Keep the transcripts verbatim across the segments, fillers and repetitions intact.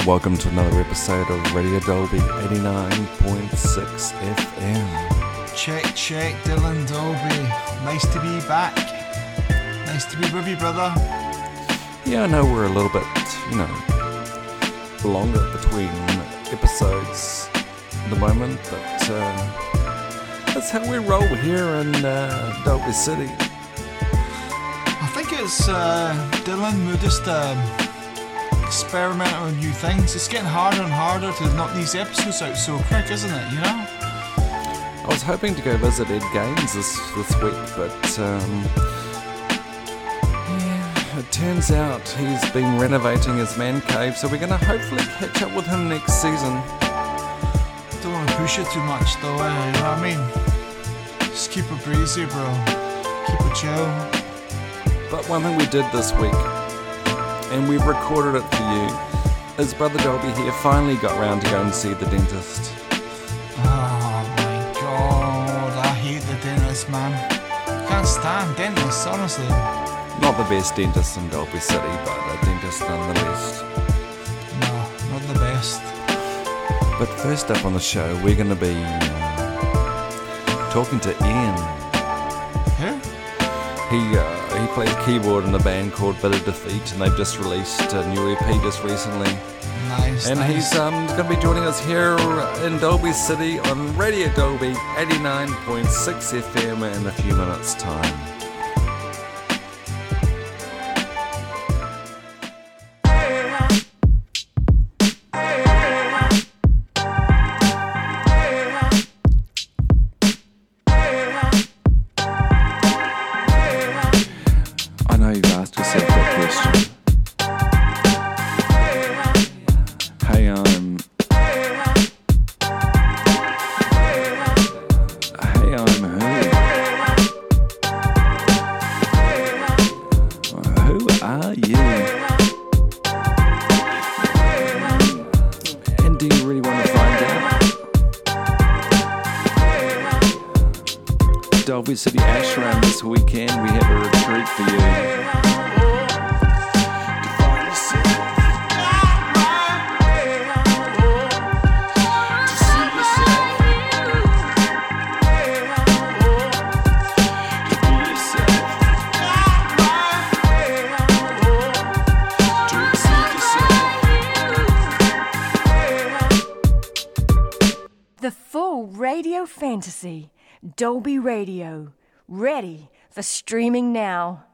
Welcome to another episode of Radio Dolby eighty-nine point six F M. Check, check, Dylan Dolby. Nice to be back. Nice to be with you, brother. Yeah, I know we're a little bit, you know, longer between episodes at the moment, but uh, that's how we roll here in uh, Dolby City. I think it's, uh, Dylan, we're just um, experimenting with new things. It's getting harder and harder to knock these episodes out so quick, isn't it, you know? I was hoping to go visit Ed Gaines this, this week, but um, yeah, it turns out he's been renovating his man cave, so we're going to hopefully catch up with him next season. Don't want to push it too much though, eh? You know what I mean? Just keep it breezy, bro. Keep it chill. But one thing we did this week, and we've recorded it for you, is Brother Dolby here finally got round to go and see the dentist. Oh my god, I hate the dentist, man. Can't stand dentists, honestly. Not the best dentist in Dolby City, but a dentist nonetheless. No, not the best. But first up on the show, we're going to be uh, talking to Ian. Who? He uh, he plays keyboard in a band called Bitter Defeat, and they've just released a new E P just recently. Nice, and nice. he's um, going to be joining us here in Dolby City on Radio Dolby eighty-nine point six F M in a few minutes' time. Dolby City Ashram this weekend, we have a retreat for you. The full radio fantasy. Dolby Radio, ready for streaming now.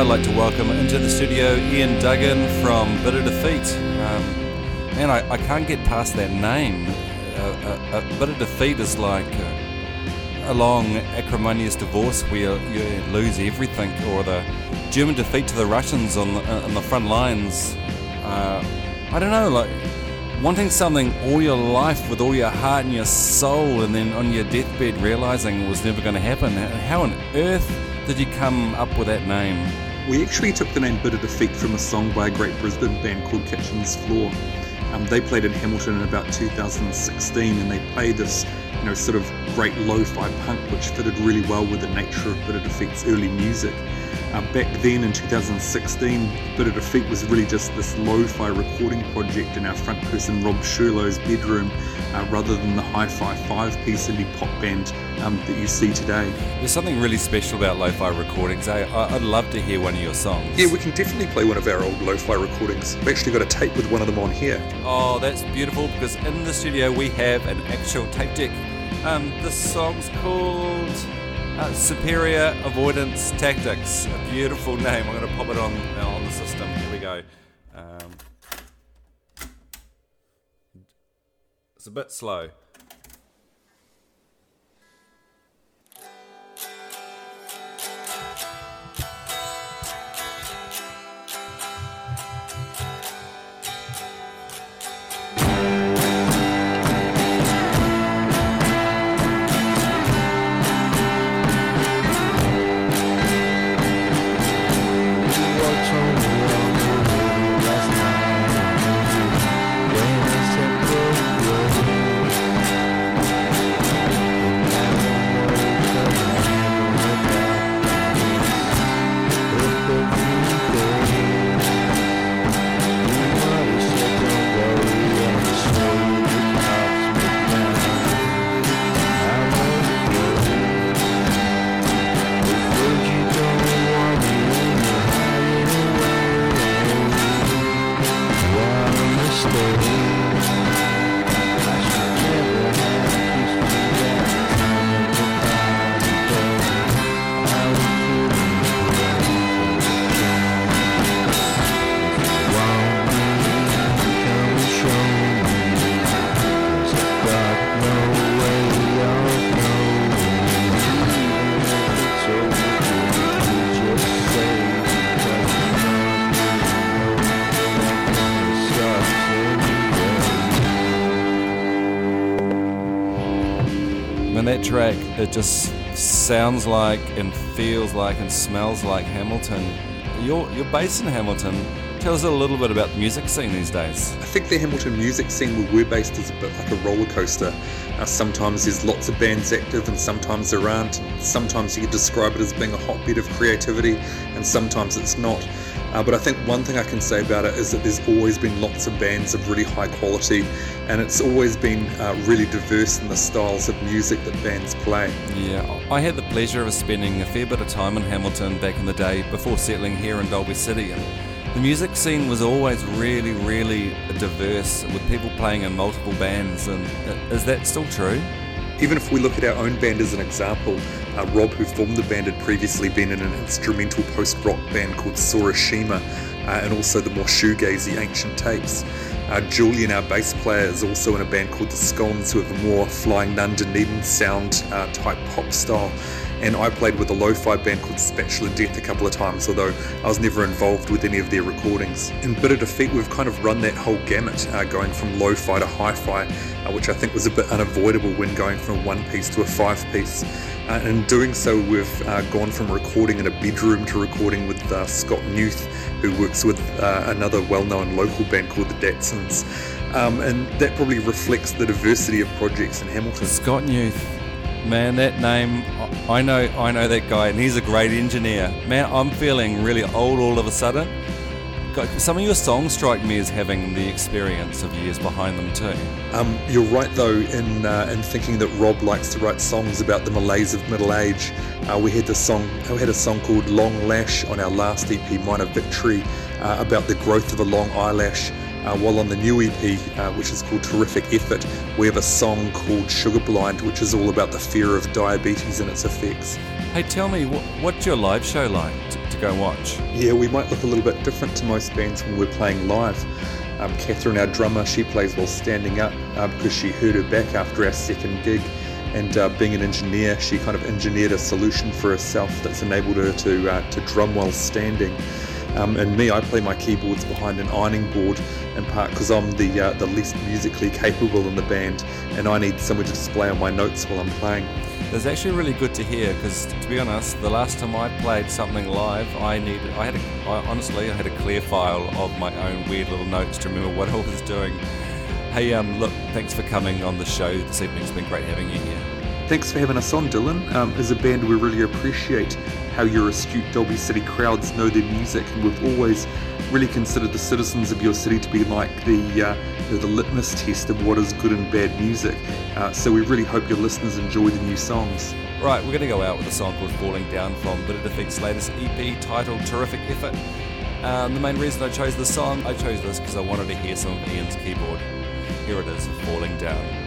like to welcome into the studio Ian Duggan from Bitter Defeat. Um, man, I, I can't get past that name. Uh, uh, uh, Bitter Defeat is like a, a long, acrimonious divorce where you lose everything, or the German defeat to the Russians on the, uh, on the front lines. Uh, I don't know, like wanting something all your life with all your heart and your soul, and then on your deathbed realizing it was never going to happen. How on earth did you come up with that name? We actually took the name Bitter Defeat from a song by a great Brisbane band called Kitchen's Floor. Um, they played in Hamilton in about two thousand sixteen, and they played this, you know, sort of great lo-fi punk, which fitted really well with the nature of Bitter Defeat's early music. Uh, back then in two thousand sixteen, Bitter Defeat was really just this lo-fi recording project in our front person Rob Sherlow's bedroom, uh, rather than the hi-fi five-piece indie pop band um, that you see today. There's something really special about lo-fi recordings. I, I'd love to hear one of your songs. Yeah, we can definitely play one of our old lo-fi recordings. We've actually got a tape with one of them on here. Oh, that's beautiful, because in the studio we have an actual tape deck. Um, the song's called Uh, Superior Avoidance Tactics. A beautiful name. I'm going to pop it on uh, on the system. Here we go. Um, it's a bit slow. That track, it just sounds like and feels like and smells like Hamilton. You're, you're based in Hamilton. Tell us a little bit about the music scene these days. I think the Hamilton music scene where we're based is a bit like a roller coaster. Uh, sometimes there's lots of bands active and sometimes there aren't. Sometimes you could describe it as being a hotbed of creativity and sometimes it's not. Uh, but I think one thing I can say about it is that there's always been lots of bands of really high quality, and it's always been uh, really diverse in the styles of music that bands play. Yeah, I had the pleasure of spending a fair bit of time in Hamilton back in the day before settling here in Dalby City, and the music scene was always really, really diverse, with people playing in multiple bands. And is that still true? Even if we look at our own band as an example, uh, Rob, who formed the band, had previously been in an instrumental post-rock band called Sorashima, uh, and also the more shoegazy Ancient Tapes. Uh, Julian, our bass player, is also in a band called the Scones, who have a more Flying Nun Dunedin sound uh, type pop style. And I played with a lo-fi band called Spatula Death a couple of times, although I was never involved with any of their recordings. In Bitter Defeat, we've kind of run that whole gamut, uh, going from lo-fi to hi-fi, uh, which I think was a bit unavoidable when going from a one-piece to a five-piece. Uh, and in doing so, we've uh, gone from recording in a bedroom to recording with uh, Scott Newth, who works with uh, another well-known local band called the Datsons. Um, and that probably reflects the diversity of projects in Hamilton. Scott Newth. Man, that name, I know I know that guy, and he's a great engineer. Man, I'm feeling really old all of a sudden. Some of your songs strike me as having the experience of years behind them too. Um, you're right though in uh, in thinking that Rob likes to write songs about the malaise of middle age. Uh, we had this song, we had a song called Long Lash on our last E P, Minor Victory, uh, about the growth of a long eyelash. Uh, while on the new E P, uh, which is called Terrific Effort, we have a song called Sugar Blind, which is all about the fear of diabetes and its effects. Hey, tell me, what, what's your live show like? To, to go and watch. Yeah, we might look a little bit different to most bands when we're playing live. Um, Catherine, our drummer, she plays while standing up uh, because she hurt her back after our second gig. And uh, being an engineer, she kind of engineered a solution for herself that's enabled her to uh, to drum while standing. Um, and me, I play my keyboards behind an ironing board, in part because I'm the uh, the least musically capable in the band, and I need somewhere to display all my notes while I'm playing. That's actually really good to hear, because to be honest, the last time I played something live, I needed, I had a, I, honestly, I had a clear file of my own weird little notes to remember what I was doing. Hey, um, look, thanks for coming on the show this evening. It's been great having you here. Thanks for having us on, Dylan. Um, as a band, we really appreciate how your astute Dalby City crowds know their music, and we've always really considered the citizens of your city to be like the uh, you know, the litmus test of what is good and bad music. Uh, so we really hope your listeners enjoy the new songs. Right, we're going to go out with a song called Falling Down from Bitter Defeat's latest E P titled Terrific Effort. Um, the main reason I chose this song, I chose this because I wanted to hear some of Ian's keyboard. Here it is, Falling Down.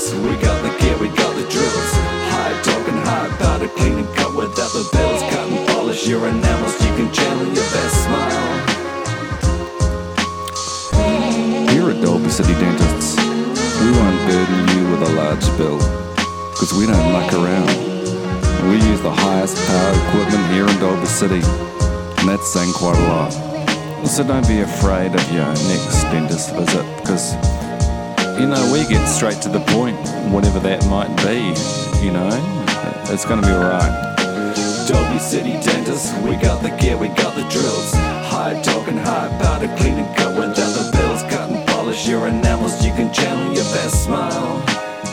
dentist. We got the gear, we got the drills. High talking, high powder, clean and cut without the bills. Cut and polish your enamels, you can channel your best smile. Here at Dalby City Dentists, we won't burden you with a large bill, because we don't muck around. We use the highest powered equipment here in Dalby City, and that's saying quite a lot. So don't be afraid of your next dentist visit, because, you know, we get straight to the point, whatever that might be, you know, it's going to be alright. Dalby City Dentists, we got the gear, we got the drills. High talking, high powder, clean and cut without the bills. Cut and polish your enamels, you can channel your best smile.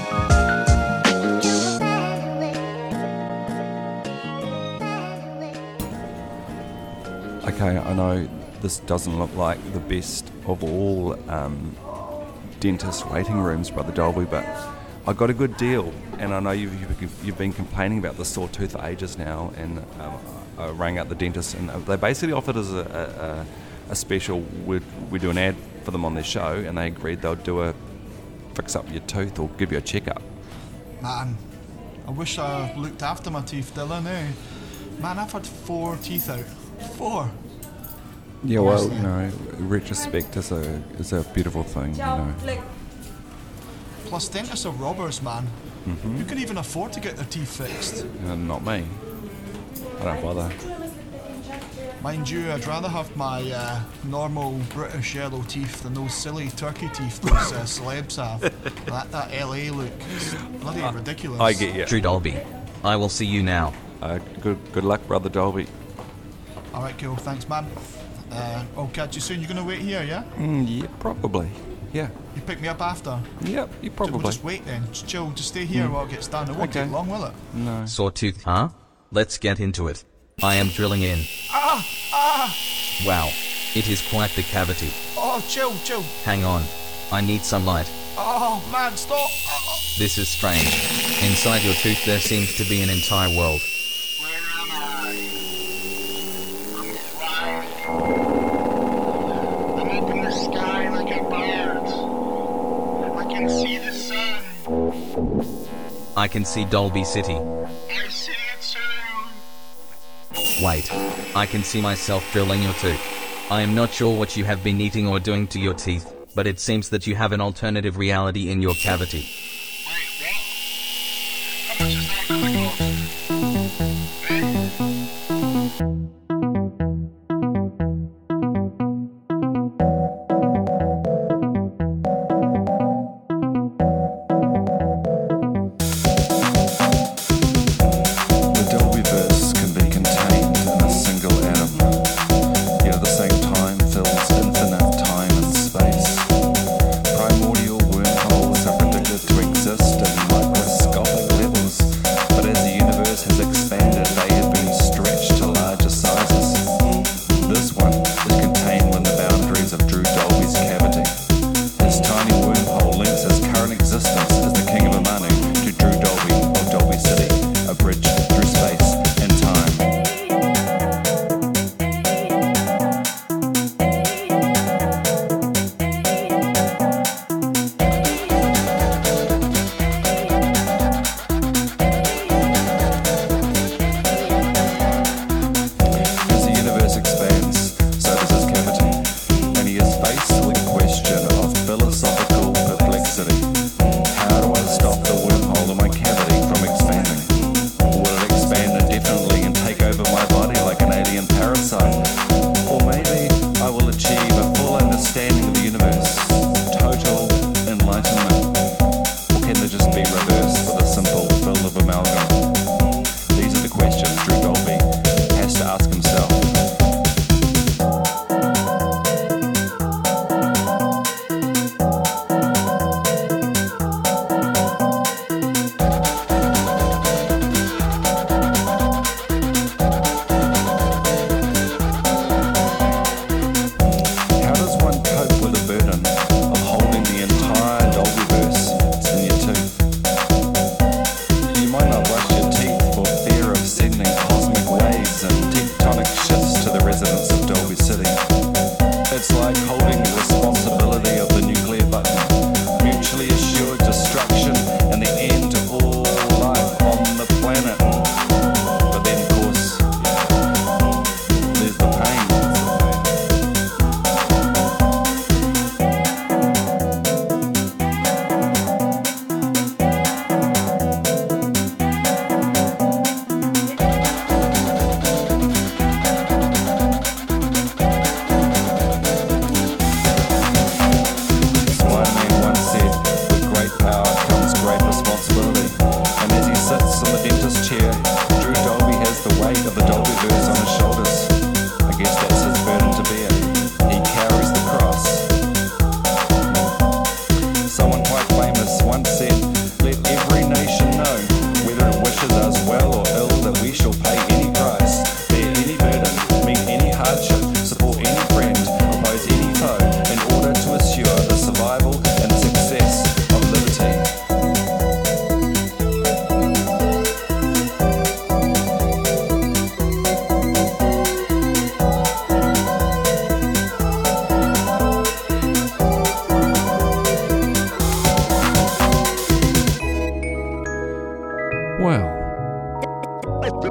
Okay, I know this doesn't look like the best of all um, dentist waiting rooms, Brother Dalby, but I got a good deal, and I know you've, you've, you've been complaining about the sore tooth for ages now, and um, I rang out the dentist, and they basically offered us a, a, a special. We'd, we do an ad for them on their show, and they agreed they'll do a fix up your tooth or give you a checkup. Man, I wish I looked after my teeth, Dylan, eh? Man, I've had four teeth out. Four. Yeah, well, you know, retrospect is a is a beautiful thing, you know. Plus, dentists are robbers, man. Mm-hmm. Who can even afford to get their teeth fixed? Uh, not me. I don't bother. Mind you, I'd rather have my uh, normal British yellow teeth than those silly turkey teeth those uh, celebs have. that, that L A look. It's bloody uh, ridiculous. I get you. True Dalby. I will see you now. Uh, good good luck, Brother Dalby. Alright, cool. Thanks, man. Uh, I'll catch you soon. You're going to wait here, yeah? Mm, yeah, probably. Yeah. You pick me up after? Yep, you probably. We'll just wait then. Just chill. Just stay here mm. while it gets done. It won't okay. take long, will it? No. Sawtooth, huh? Let's get into it. I am drilling in. Ah! Ah! Wow. It is quite the cavity. Oh, chill, chill. Hang on. I need some light. Oh, man, stop. Oh. This is strange. Inside your tooth there seems to be an entire world. Where am I? I'm flying. I'm up in the sky like a bird. I can see the sun. I can see Dalby City. I see it too. Wait. I can see myself drilling your tooth. I am not sure what you have been eating or doing to your teeth, but it seems that you have an alternative reality in your cavity. Wait, what? How much is that gonna cost? Hey? Primordial wormholes are predicted to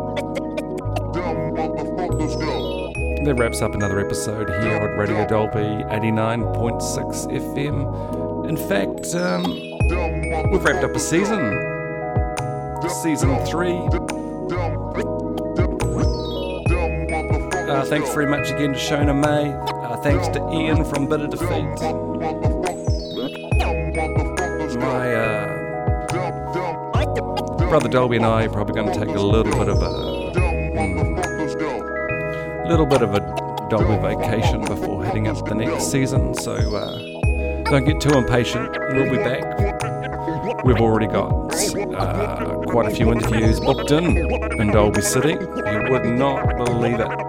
That wraps up another episode here on Radio Dolby eighty-nine point six F M. In fact, um, we've wrapped up a season. Season three. Uh, thanks very much again to Shona May. Uh, thanks to Ian from Bitter Defeat. My uh, brother Dolby and I are probably going to take a little bit of a mm, little bit of a Dolby vacation before heading up the next season. So uh, don't get too impatient. We'll be back. We've already got uh, quite a few interviews booked in in Dolby City. You would not believe it.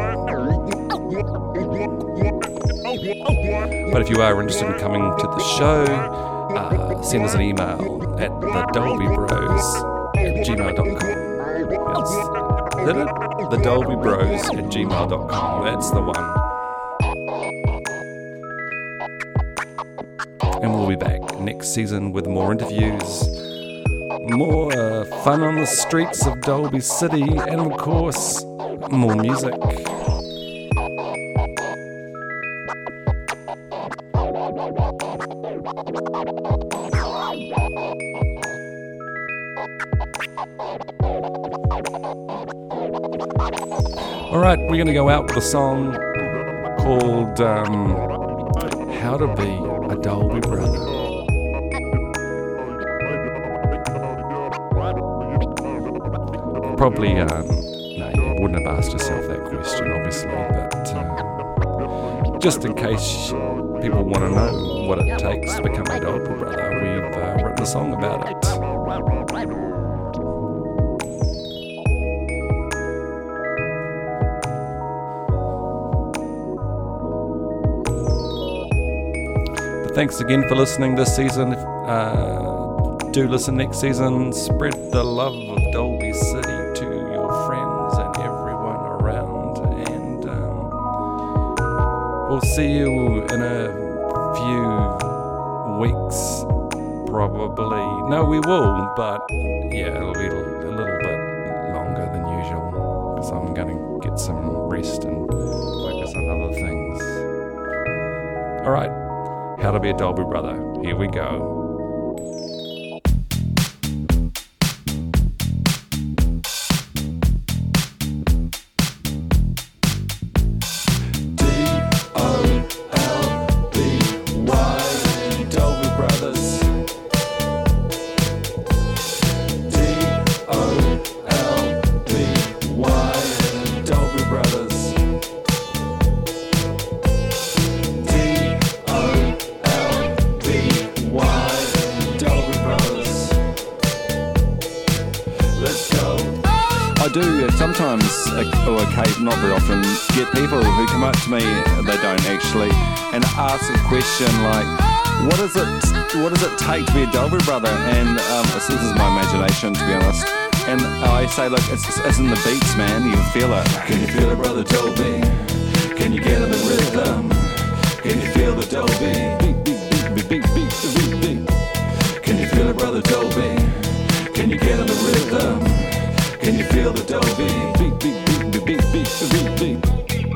But if you are interested in coming to the show, uh, send us an email at the dolby bros at gmail dot com. Yes. Is that it? the dolby bros at gmail dot com. That's the one. And we'll be back next season with more interviews, more uh, fun on the streets of Dolby City, and of course, more music. Alright, we're going to go out with a song called um, How to Be a Dolby Brother. Probably, um, no, you wouldn't have asked yourself that question, obviously, but uh, just in case people want to know what it takes to become a Dolby Brother, we've uh, written a song about it. Thanks again for listening this season. Uh, do listen next season. Spread the love of Dolby City to your friends and everyone around. And um, we'll see you in a few weeks, probably. No, we will, but yeah, it'll be a little bit longer than usual because I'm going to get some rest and focus on other things. All right. How to Be a Dolby Brother. Here we go. D O L B Y Dolby Brothers. D O L B Y Dolby Brothers. I do sometimes, or occasionally, not very often, get people who come up to me, they don't actually, and ask a question like, what is it what does it take to be a Dolby Brother? And um, this is my imagination, to be honest. And I say, look, it's, it's in the beats, man, you can feel it. Can you feel it, brother Dolby? Can you get in the rhythm? Can you feel the Dolby? Beat, beat, beat, beat, beat, beat, beat. Can you feel it, brother Dolby? Can you get in the rhythm? Can you feel the Dolby? Beat, beat, beat, beat, beat, beat, beat, beat.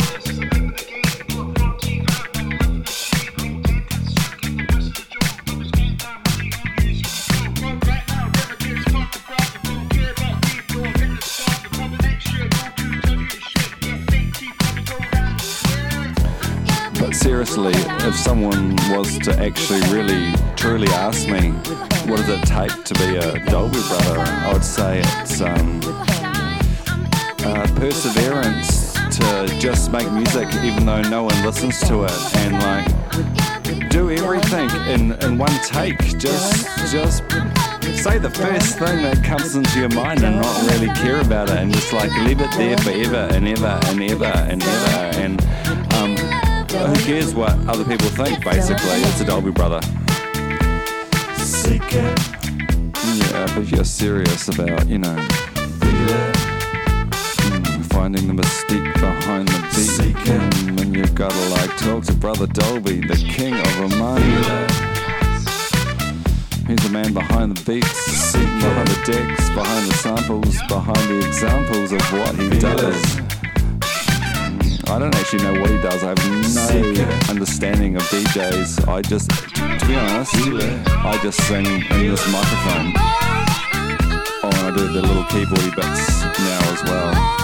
But seriously, if someone was to actually really, truly ask me, what does it take to be a Dolby Brother? I would say it's um, uh, perseverance to just make music even though no one listens to it, and like do everything in, in one take. Just just say the first thing that comes into your mind and not really care about it, and just like leave it there forever and ever and ever and ever. And um, who cares what other people think? Basically, it's a Dolby Brother. Seek it. Yeah, but if you're serious about, you know, mm, finding the mystique behind the beat, and then you've got to like talk to Brother Dolby, the king of Romania. He's the man behind the beats, sitting behind the decks, behind the samples, behind the examples of what he does. I don't actually know what he does. I have no understanding of D Js. I just, to be honest, I just sing in this microphone. Oh, and I do the little keyboardy bits now as well.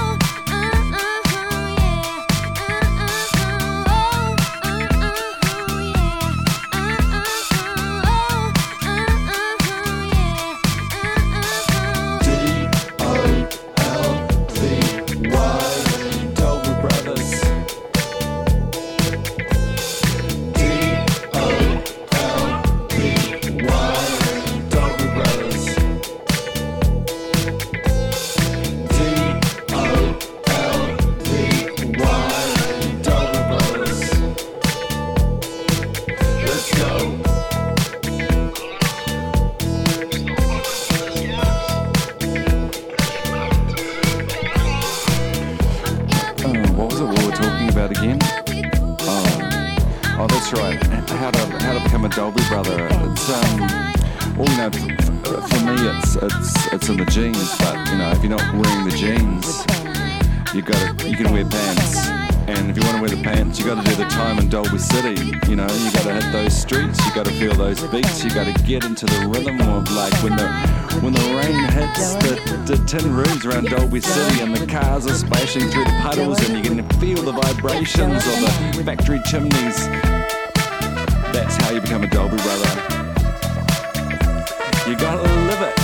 It's in the jeans, but you know, if you're not wearing the jeans, you gotta, you can wear pants. And if you want to wear the pants, you gotta do the time in Dolby City. You know, you gotta hit those streets, you gotta feel those beats, you gotta get into the rhythm of like when the when the rain hits the, the tin roofs around Dolby City and the cars are splashing through the puddles and you can feel the vibrations of the factory chimneys. That's how you become a Dolby brother. You gotta live it.